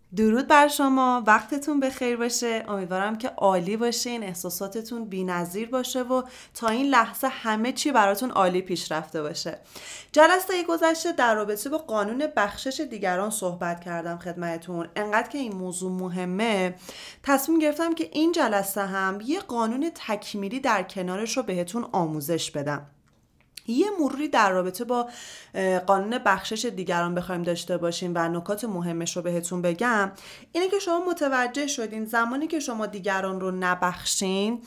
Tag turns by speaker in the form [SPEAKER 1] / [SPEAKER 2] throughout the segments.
[SPEAKER 1] درود بر شما، وقتتون بخیر باشه. امیدوارم که عالی باشین، احساساتتون بی‌نظیر باشه و تا این لحظه همه چی براتون عالی پیش رفته باشه. جلسه گذشته در رابطه با قانون بخشش دیگران صحبت کردم خدمتتون. انقدر که این موضوع مهمه تصمیم گرفتم که این جلسه هم یه قانون تکمیلی در کنارش رو بهتون آموزش بدم. یه مروری در رابطه با قانون بخشش دیگران بخوایم داشته باشیم و نکات مهمش رو بهتون بگم، اینه که شما متوجه شدین زمانی که شما دیگران رو نبخشین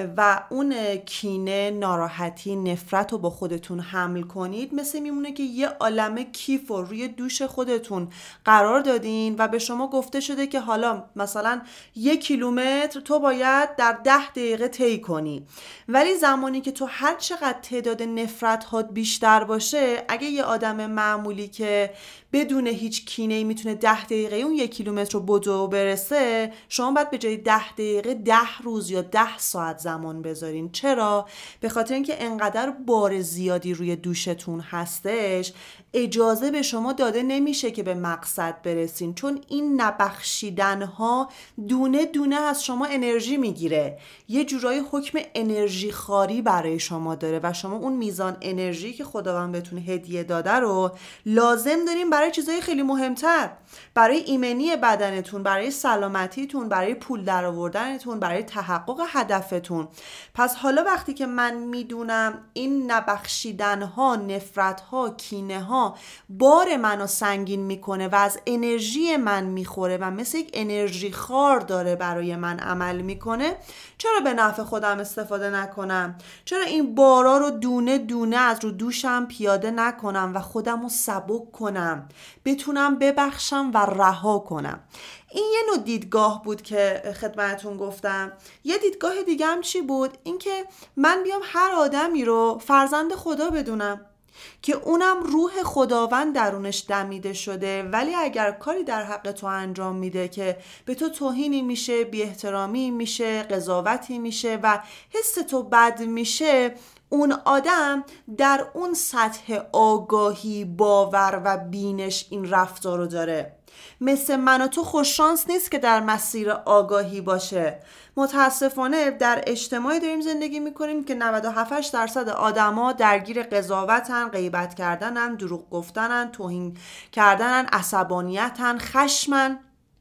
[SPEAKER 1] و اون کینه، ناراحتی، نفرت رو با خودتون حمل کنید، مثل میمونه که یه عالمه کیف رو روی دوش خودتون قرار دادین و به شما گفته شده که حالا مثلا 1 کیلومتر تو باید در 10 دقیقه طی کنی. ولی زمانی که تو هر چقدر تعداد نفرت هات بیشتر باشه، اگه یه آدم معمولی که بدون هیچ کینه‌ای میتونه 10 دقیقه اون 1 کیلومتر رو بدو برسه، شما باید به جای 10 دقیقه 10 روز یا 10 ساعت زمان بذارین. چرا؟ به خاطر اینکه انقدر بار زیادی روی دوشتون هستش، اجازه به شما داده نمیشه که به مقصد برسین، چون این نبخشیدن ها دونه دونه از شما انرژی میگیره، یه جورایی حکم انرژی خاری برای شما داره و شما اون میزان انرژی که خداوند بهتون هدیه داده رو لازم دارین برای چیزای خیلی مهمتر، برای ایمنی بدنتون، برای سلامتیتون، برای پول درآوردنتون، برای تحقق هدفتون. پس حالا وقتی که من میدونم این نبخشیدن ها، نفرت ها، کینه ها بار منو سنگین میکنه و از انرژی من میخوره و مثل یک انرژی خار داره برای من عمل میکنه، چرا به نفع خودم استفاده نکنم؟ چرا این بارا رو دونه دونه از رو دوشم پیاده نکنم و خودم رو سبک کنم، بتونم ببخشم و رها کنم؟ این یه نوع دیدگاه بود که خدمتون گفتم. یه دیدگاه دیگه هم چی بود؟ این که من بیام هر آدمی رو فرزند خدا بدونم که اونم روح خداوند درونش دمیده شده، ولی اگر کاری در حق تو انجام میده که به تو توهینی میشه، بی احترامی میشه، قضاوتی میشه و حس تو بد میشه، اون آدم در اون سطح آگاهی، باور و بینش این رفتار رو داره. مثل من و تو خوششانس نیست که در مسیر آگاهی باشه. متاسفانه در اجتماعی داریم زندگی میکنیم که 97% آدما درگیر قضاوتن، غیبت کردنن، دروغ گفتنن، توهین کردنن، عصبانیتن، خشمن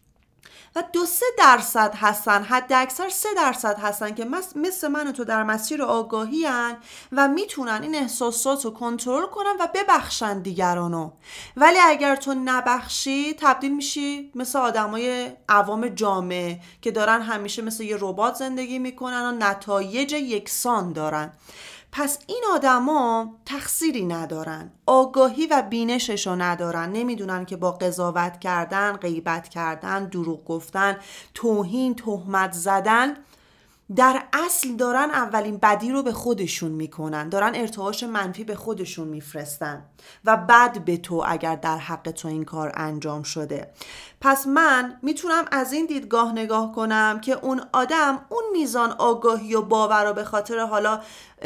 [SPEAKER 1] و 2-3% هستن، حد اکثر 3% هستن که مثل من و تو در مسیر آگاهی هن و میتونن این احساسات رو کنترل کنن و ببخشن دیگرانو. ولی اگر تو نبخشی، تبدیل میشی مثل آدمای عوام جامعه که دارن همیشه مثل یه ربات زندگی میکنن و نتایج یکسان دارن. پس این آدما تقصیری ندارن، آگاهی و بینششو ندارن، نمیدونن که با قضاوت کردن، غیبت کردن، دروغ گفتن، توهین، تهمت زدن در اصل دارن اولین بدی رو به خودشون میکنن، دارن ارتعاش منفی به خودشون میفرستن و بد به تو اگر در حق تو این کار انجام شده. پس من میتونم از این دیدگاه نگاه کنم که اون آدم اون میزان آگاهی و باور رو به خاطر حالا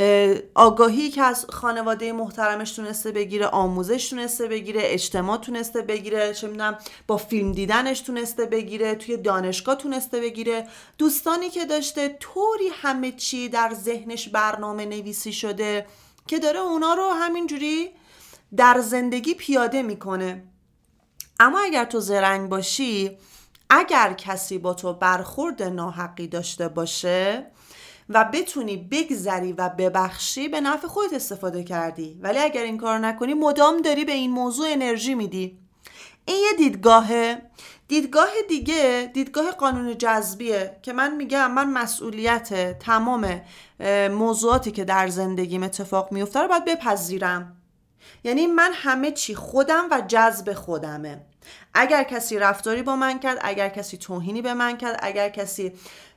[SPEAKER 1] آگاهی که از خانواده محترمش تونسته بگیره، آموزش تونسته بگیره، اجتماع تونسته بگیره، چه میدونم با فیلم دیدنش تونسته بگیره، توی دانشگاه تونسته بگیره، دوستانی که داشته، طوری همه چی در ذهنش برنامه نویسی شده که داره اونا رو همینجوری در زندگی پیاده میکنه. اما اگر تو زرنگ باشی، اگر کسی با تو برخورد ناحقی داشته باشه و بتونی بگذری و ببخشی، به نفع خودت استفاده کردی. ولی اگر این کار نکنی، مدام داری به این موضوع انرژی میدی. این یه دیدگاهه. دیدگاه دیگه دیدگاه قانون جذبیه که من میگم من مسئولیت تمام موضوعاتی که در زندگیم اتفاق میفته رو باید بپذیرم. یعنی من همه چی خودم و جذب خودمه. اگر کسی رفتاری با من کرد، اگر کسی توهینی به من کرد، اگر کسی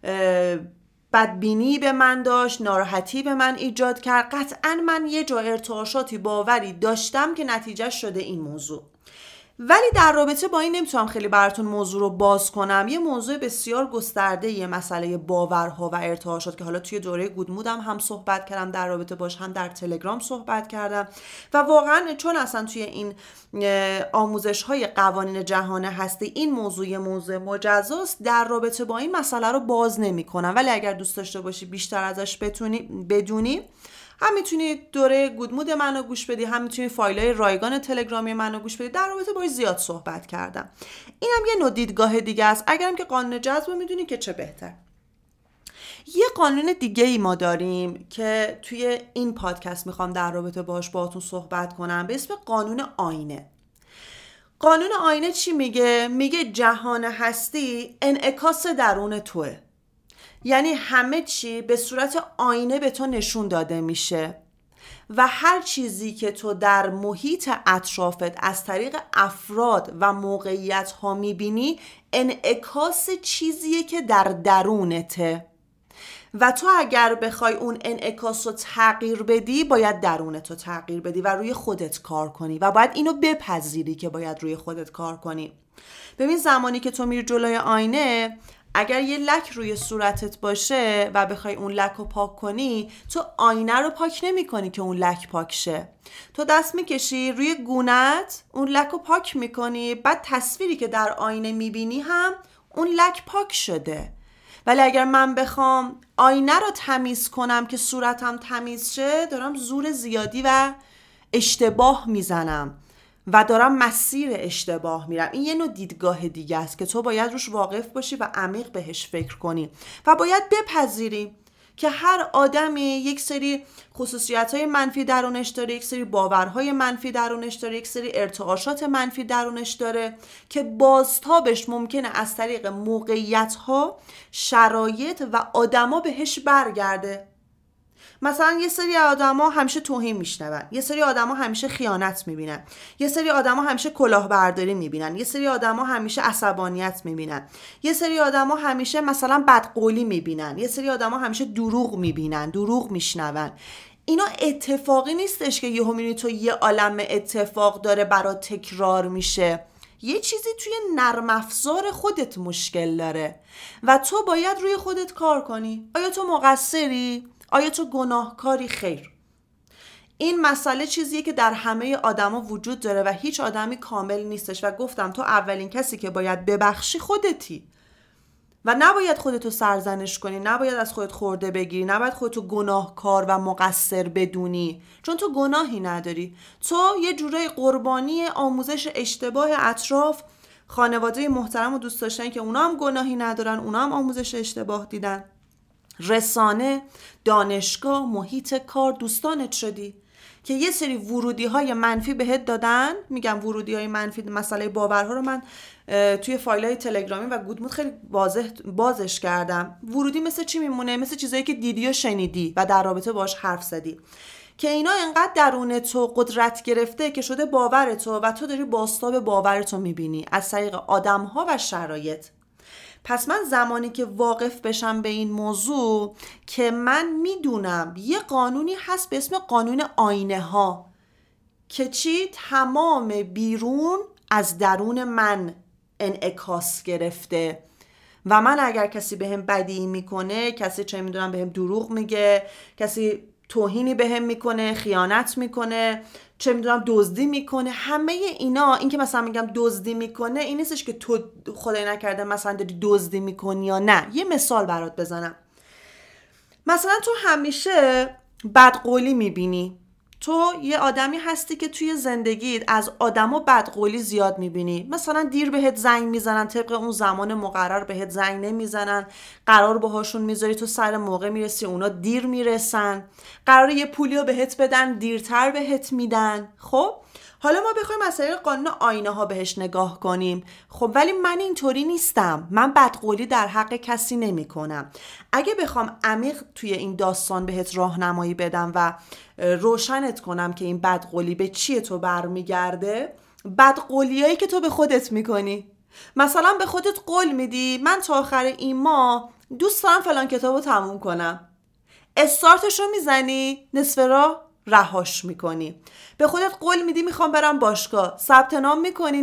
[SPEAKER 1] بدبینی به من داشت، ناراحتی به من ایجاد کرد، قطعاً من یه جا ارتعاشاتی، باوری داشتم که نتیجه شده این موضوع. ولی در رابطه با این نمیتونم خیلی براتون موضوع رو باز کنم. یه موضوع بسیار گسترده، یه مسئله باورها و ارتعاشات که حالا توی دوره گودمودم هم صحبت کردم در رابطه باش، هم در تلگرام صحبت کردم و واقعا چون اصلا توی این آموزش های قوانین جهان هستی این موضوع مجزاست، در رابطه با این مسئله رو باز نمی کنم. ولی اگر دوست داشته باشی بیشتر ازش بدونی، هم میتونی دوره گودمود منو گوش بدی، هم میتونی فایلای رایگان تلگرامی منو گوش بدی. در رابطه باهاش زیاد صحبت کردم. اینم یه نوع دیدگاه دیگه است. اگرم که قانون جذب میدونی که چه بهتر. یه قانون دیگه ای ما داریم که توی این پادکست میخوام در رابطه باهاش باهاتون صحبت کنم، به اسم قانون آینه. قانون آینه چی میگه؟ میگه جهان هستی انعکاس درون توه. یعنی همه چی به صورت آینه به تو نشون داده میشه و هر چیزی که تو در محیط اطرافت از طریق افراد و موقعیت ها میبینی انعکاس چیزیه که در درونته و تو اگر بخوای اون انعکاس رو تغییر بدی باید درونت رو تغییر بدی و روی خودت کار کنی و باید اینو بپذیری که باید روی خودت کار کنی. ببین زمانی که تو میری جلوی آینه، اگر یه لک روی صورتت باشه و بخوای اون لک رو پاک کنی، تو آینه رو پاک نمی کنی که اون لک پاک شه. تو دست میکشی روی گونت، اون لک رو پاک میکنی، بعد تصویری که در آینه میبینی هم اون لک پاک شده. ولی اگر من بخوام آینه رو تمیز کنم که صورتم تمیز شه، دارم زور زیادی و اشتباه میزنم و دارم مسیر اشتباه میرم. این یه نوع دیدگاه دیگه است که تو باید روش واقف باشی و عمیق بهش فکر کنی و باید بپذیری که هر آدمی یک سری خصوصیت‌های منفی درونش داره، یک سری باورهای منفی درونش داره، یک سری ارتعاشات منفی درونش داره که بازتابش ممکنه از طریق موقعیت‌ها، شرایط و آدما بهش برگرده. مثلا یه سری آدما همیشه توهین میشنون، یه سری آدما همیشه خیانت میبینن، یه سری آدما همیشه کلاهبرداری میبینن، یه سری آدما همیشه عصبانیت میبینن، یه سری آدما همیشه مثلا بدقولی میبینن، یه سری آدما همیشه دروغ میبینن، دروغ میشنون. اینا اتفاقی نیستش که یهو میبینی تو یه عالم اتفاق داره برات تکرار میشه. یه چیزی توی نرم افزار خودت مشکل داره و تو باید روی خودت کار کنی. آیا تو مقصری؟ آیا تو گناهکاری؟ خیر. این مسئله چیزیه که در همه آدما وجود داره و هیچ آدمی کامل نیستش و گفتم تو اولین کسی که باید ببخشی خودتی و نباید خودتو سرزنش کنی، نباید از خودت خورده بگیری، نباید خودتو گناهکار و مقصر بدونی، چون تو گناهی نداری. تو یه جورای قربانی آموزش اشتباه اطراف، خانواده محترم و دوست داشتن که اونا هم گناهی ندارن، اونا هم آموزش اشتباه دیدن، رسانه، دانشگاه، محیط کار، دوستانت شدی که یه سری ورودی های منفی بهت دادن. میگم ورودی های منفی، مسئله باورها رو من توی فایل های تلگرامی و گودمود خیلی بازش کردم. ورودی مثل چی میمونه؟ مثل چیزایی که دیدی و شنیدی و در رابطه باش حرف زدی که اینا انقدر درون تو قدرت گرفته که شده باور تو و تو داری بازتاب باور تو میبینی از طریق آدم ها و شرایط. پس من زمانی که واقف بشم به این موضوع که من میدونم یه قانونی هست به اسم قانون آینه ها که چی؟ تمام بیرون از درون من انعکاس گرفته و من اگر کسی بهم بدی میکنه، کسی چه میدونم بهم دروغ میگه، کسی توهینی بهم میکنه، خیانت میکنه، چه میدونم دزدی میکنه، همه اینا، این که مثلا میگم دزدی میکنه این نیستش که تو خدای نکرده مثلا داری دزدی میکنی یا نه. یه مثال برات بزنم. مثلا تو همیشه بدقولی میبینی، تو یه آدمی هستی که توی زندگیت از آدما بدقولی زیاد میبینی. مثلا دیر بهت زنگ میزنن، طبق اون زمان مقرر بهت زنگ نمیزنن، قرار باهاشون میذاری تو سر موقع میرسی، اونا دیر میرسن، قرار یه پولیو بهت بدن دیرتر بهت میدن. خب حالا ما بخوایم از طریق قانون آینه ها بهش نگاه کنیم، خب ولی من اینطوری نیستم، من بدقولی در حق کسی نمی کنم. اگه بخوام عمیق توی این داستان بهت راهنمایی بدم و روشنت کنم که این بدقولی به چیه تو برمیگرده، بدقولیایی که تو به خودت میکنی. مثلا به خودت قول میدی من تا آخر این ماه دوست دارم فلان کتابو تموم کنم، استارتشو میزنی، نصف راه رهاش میکنی. به خودت قول میدی میخوام برم باشگاه، ثبت نام میکنی،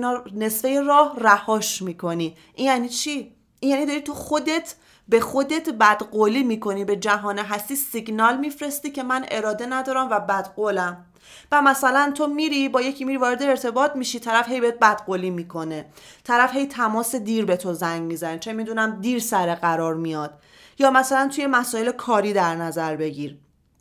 [SPEAKER 1] نصفه راه رهاش میکنی. این یعنی چی؟ این یعنی داری تو خودت به خودت بدقولی میکنی، به جهان هستی سیگنال میفرستی که من اراده ندارم و بدقولم. و مثلا تو میری با یکی وارد ارتباط میشی، طرف هی بهت بدقولی میکنه، طرف هی تماس دیر به تو زنگ میزنه، چه میدونم دیر سر قرار میاد. یا مثلا توی مسائل کاری در نظر بگیر،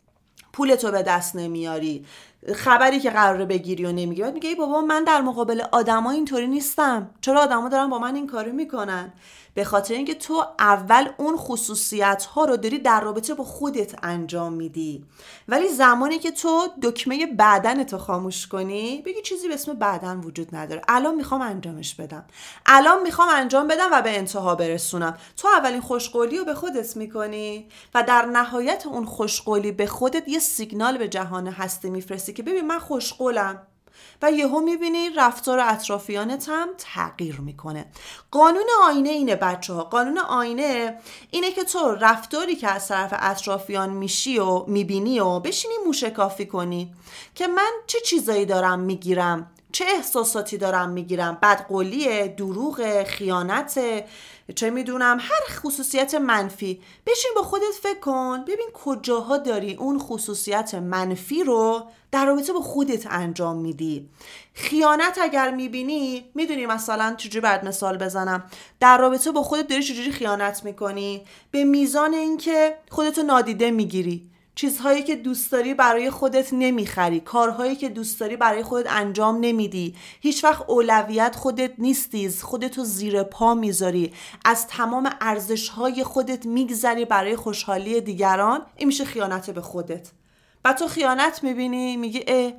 [SPEAKER 1] پولتو به دست نمیاری، خبری که قراره بگیری و نمیگی، بعد میگه ای بابا من در مقابل آدما اینطوری نیستم، چرا آدما دارن با من این کارو میکنن؟ به خاطر اینکه تو اول اون خصوصیت ها رو داری در رابطه با خودت انجام میدی، ولی زمانی که تو دکمه بدنتو خاموش کنی، بگی چیزی به اسم بدن وجود نداره، الان میخوام انجامش بدم، الان میخوام انجام بدم و به انتها برسونم، تو اولین خوشقولی رو به خودت میکنی و در نهایت اون خوشقولی به خودت یه سیگنال به جهان هستی میفرستی که ببین من خوشقولم، و یهو میبینی رفتار اطرافیانت هم تغییر میکنه. قانون آینه اینه بچه‌ها، قانون آینه اینه که تو رفتاری که از طرف اطرافیان میشی و میبینی و بشینی موشکافی کنی که من چه چیزایی دارم میگیرم، چه احساساتی دارم میگیرم، بدقولیه، دروغ، خیانت، چه میدونم هر خصوصیت منفی. بشین با خودت فکر کن ببین کجاها داری اون خصوصیت منفی رو در رابطه با خودت انجام میدی. خیانت اگر میبینی، میدونی مثلا چجوری بعد مثال بزنم، در رابطه با خودت داری چجوری خیانت میکنی؟ به میزان اینکه خودتو نادیده میگیری، چیزهایی که دوست داری برای خودت نمیخری، کارهایی که دوست داری برای خودت انجام نمیدی، هیچ وقت اولویت خودت نیستی، خودتو زیر پا میذاری، از تمام ارزشهای خودت میگذری برای خوشحالی دیگران. این میشه خیانت به خودت. بعد تو خیانت میبینی میگی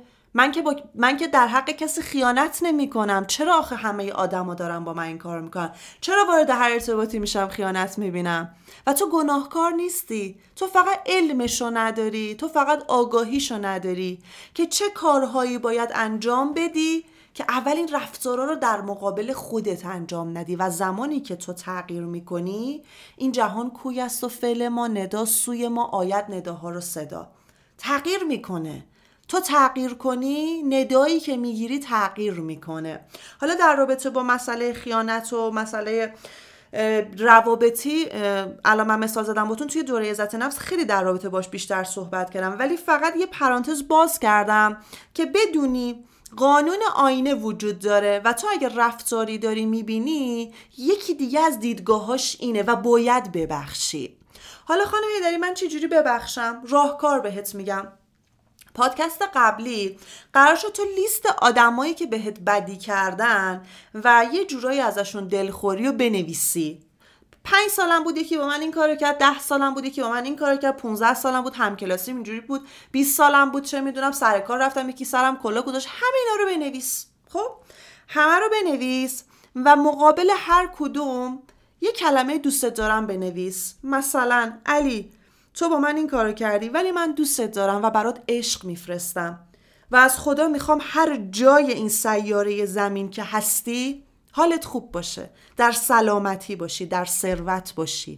[SPEAKER 1] من که در حق کسی خیانت نمی کنم، چرا آخه همه آدما دارن با من این کار میکنن؟ چرا وارد هر ارتباطی میشم خیانت میبینم؟ و تو گناهکار نیستی، تو فقط علمشو نداری، تو فقط آگاهیشو نداری که چه کارهایی باید انجام بدی که اول این رفتارا رو در مقابل خودت انجام ندی. و زمانی که تو تغییر میکنی، این جهان کوی است و فعل ما ندا سوی ما آید نداها رو صدا، تغییر میکنه. تو تغییر کنی، ندایی که میگیری تغییر میکنه. حالا در رابطه با مسئله خیانت و مسئله روابطی، الان من مثال زدم باتون، توی دوره عزت نفس خیلی در رابطه باش بیشتر صحبت کردم، ولی فقط یه پرانتز باز کردم که بدونی قانون آینه وجود داره و تو اگر رفتاری داری میبینی، یکی دیگه از دیدگاهاش اینه و باید ببخشی. حالا خانم هیدری من چجوری ببخشم؟ راهکار بهت میگم. پادکست قبلی قرار شد تو لیست آدمایی که بهت بدی کردن و یه جورایی ازشون دلخوری رو بنویسی. 5 سالم بود یکی با من این کارو کرد، 10 سالم بود یکی با من این کارو کرد، 15 سالم بود همکلاسیم اینجوری بود، 20 سالم بود چه میدونم سر کار رفتم یکی سرم کلا گذاشت. همه اینا رو بنویس. خب همه رو بنویس و مقابل هر کدوم یه کلمه دوست دارم بنویس. مثلا علی تو با من این کارو کردی ولی من دوستت دارم و برات عشق میفرستم و از خدا میخوام هر جای این سیاره زمین که هستی حالت خوب باشه، در سلامتی باشی، در ثروت باشی،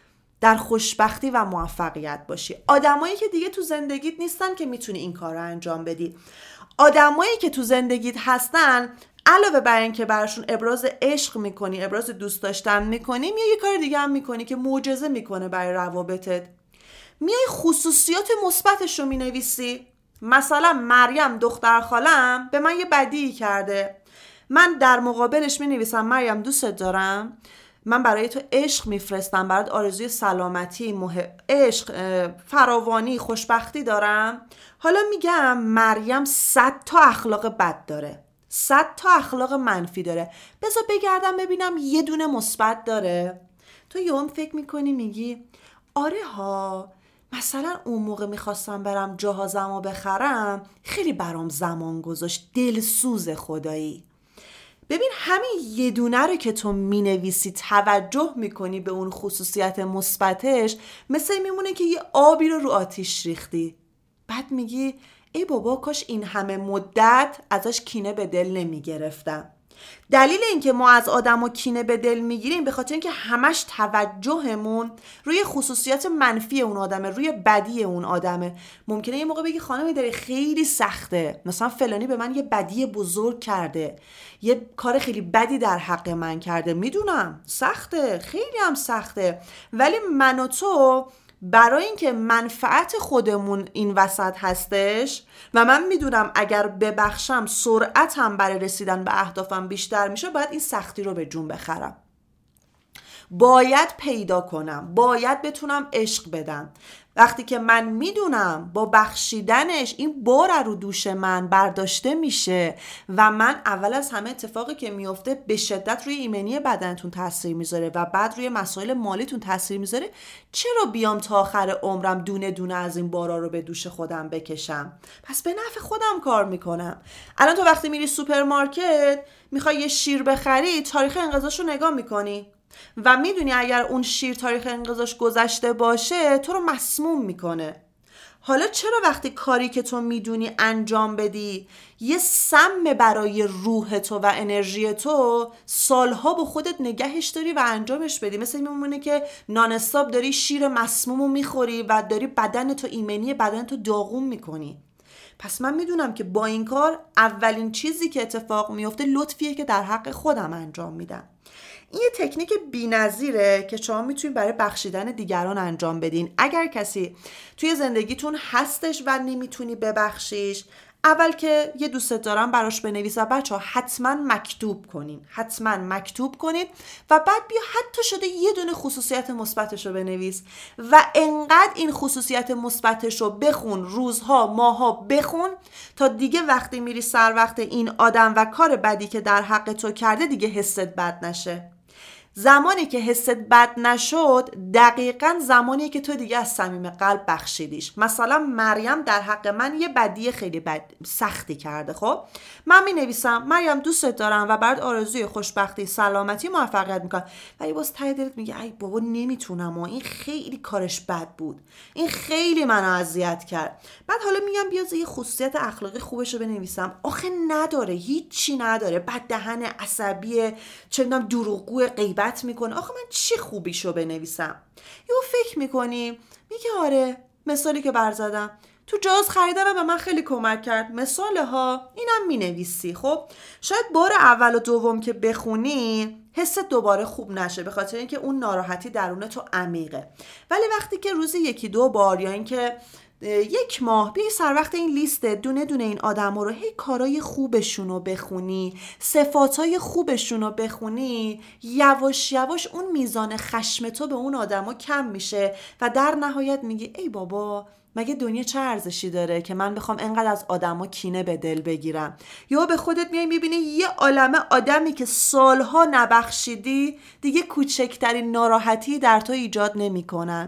[SPEAKER 1] در خوشبختی و موفقیت باشی. آدمایی که دیگه تو زندگیت نیستن که میتونی این کار رو انجام بدی. آدمایی که تو زندگیت هستن علاوه بر این که براشون ابراز عشق میکنی، ابراز دوست داشتن میکنی، یه کار دیگه هم میکنی که معجزه میکنه برای روابطت. میای خصوصیات مثبتش رو مینویسی. مثلا مریم دختر خالم به من یه بدی کرده، من در مقابلش مینویسم مریم دوستت دارم، من برای تو عشق میفرستم، برات آرزوی سلامتی، عشق، فراوانی، خوشبختی دارم. حالا میگم مریم 100 تا اخلاق بد داره، 100 تا اخلاق منفی داره، بذار بگردم ببینم یه دونه مثبت داره. تو یهو فکر میکنی میگی آره ها، مثلا اون موقع میخواستم برم جهازمو بخرم، خیلی برام زمان گذاشت، دلسوز خدایی. ببین همین یه دونه رو که تو مینویسی، توجه میکنی به اون خصوصیت مثبتش، مثل میمونه که یه آبی رو آتیش ریختی. بعد میگی ای بابا کاش این همه مدت ازش کینه به دل نمیگرفتم. دلیل اینکه ما از آدمو کینه به دل میگیریم به خاطر اینکه همش توجهمون روی خصوصیات منفی اون آدمه، روی بدی اون آدمه. ممکنه یه موقع بگی خانمی داری خیلی سخته، مثلا فلانی به من یه بدی بزرگ کرده، یه کار خیلی بدی در حق من کرده، میدونم سخته، خیلی هم سخته، ولی من و تو برای اینکه منفعت خودمون این وسط هستش و من میدونم اگر ببخشم سرعتم برای رسیدن به اهدافم بیشتر میشه، باید این سختی رو به جون بخرم، باید پیدا کنم، باید بتونم عشق بدم. وقتی که من میدونم با بخشیدنش این بار رو دوش من برداشته میشه و من اول از همه اتفاقی که میفته به شدت روی ایمنی بدنتون تاثیر میذاره و بعد روی مسائل مالیتون تاثیر میذاره، چرا بیام تا آخر عمرم دونه دونه از این بارا رو به دوش خودم بکشم؟ پس به نفع خودم کار میکنم. الان تو وقتی میری سوپرمارکت میخوای یه شیر بخری، تاریخ انقضاش رو نگاه میکنی و میدونی اگر اون شیر تاریخ انقضاش گذشته باشه تو رو مسموم میکنه. حالا چرا وقتی کاری که تو میدونی انجام بدی یه سم برای روح تو و انرژی تو، سالها با خودت نگهش داری و انجامش بدی؟ مثل این میمونه که نان استاپ داری شیر مسمومو میخوری و داری بدن تو، ایمنی بدن تو داغون میکنی. پس من میدونم که با این کار اولین چیزی که اتفاق میفته لطفیه که در حق خودم انجام میدم. این یه تکنیک بی‌نظیره که شما میتونید برای بخشیدن دیگران انجام بدین. اگر کسی توی زندگیتون هستش و نمیتونی ببخشیش، اول که یه دوستت دارم براش بنویس و بچه‌ها حتما مکتوب کنین و بعد بیا حتی شده یه دونه خصوصیت مثبتش رو بنویس و انقدر این خصوصیت مثبتش رو بخون، روزها ماها بخون، تا دیگه وقتی میری سر وقت این آدم و کار بدی که در حق تو کرده دیگه حست بد نشه. زمانی که حست بد نشد دقیقاً زمانیه که تو دیگه از صمیم قلب بخشیدیش. مثلا مریم در حق من یه بدی خیلی سختی کرده، خب من می نویسم مریم دوستت دارم و بعد آرزوی خوشبختی، سلامتی، موفقیت میکنم، ولی باز ته دلت میگه ای بابا نمیتونم و این خیلی کارش بد بود، این خیلی منو اذیت کرد. بعد حالا میگم بیا یه خصوصیت اخلاقی خوبش رو بنویسم، آخه نداره، هیچی نداره، بد دهن، عصبی، چه میدونم دروغگو، غیبت میکنه، آخه من چی خوبیشو بنویسم؟ یهو فکر میکنی میگه آره مثالی که برزدم تو جاز خریدن به من خیلی کمک کرد، مثاله ها، اینم مینویسی. خب شاید بار اول و دوم که بخونی حست دوباره خوب نشه به خاطر اینکه اون ناراحتی درون تو عمیقه، ولی وقتی که روزی یکی دو بار یا اینکه یک ماه بیایی سر وقت این لیست دونه دونه این آدم رو هی کارای خوبشون رو بخونی، صفاتای خوبشون رو بخونی، یواش یواش اون میزان خشم تو به اون آدم ها کم میشه و در نهایت میگی ای بابا مگه دنیا چه ارزشی داره که من بخوام انقدر از آدما کینه به دل بگیرم؟ یا به خودت میای میبینی یه عالمه آدمی که سالها نبخشیدی دیگه کوچکترین ناراحتی در تو ایجاد نمیکنن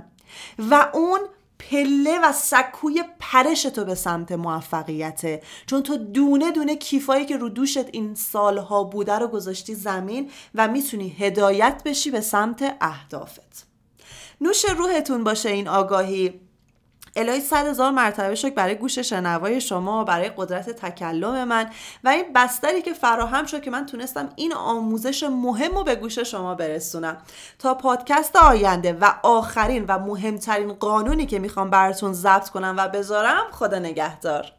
[SPEAKER 1] و اون پله و سکوی پرش تو به سمت موفقیته، چون تو دونه دونه کیفایی که رو دوشت این سالها بوده رو گذاشتی زمین و میتونی هدایت بشی به سمت اهدافت. نوش روحتون باشه این آگاهی. الهی 100,000 مرتبه شکر برای گوش شنوای شما، برای قدرت تکلم من و این بستری که فراهم شد که من تونستم این آموزش مهم رو به گوش شما برسونم. تا پادکست آینده و آخرین و مهمترین قانونی که میخوام براتون ضبط کنم و بذارم، خدا نگهدار.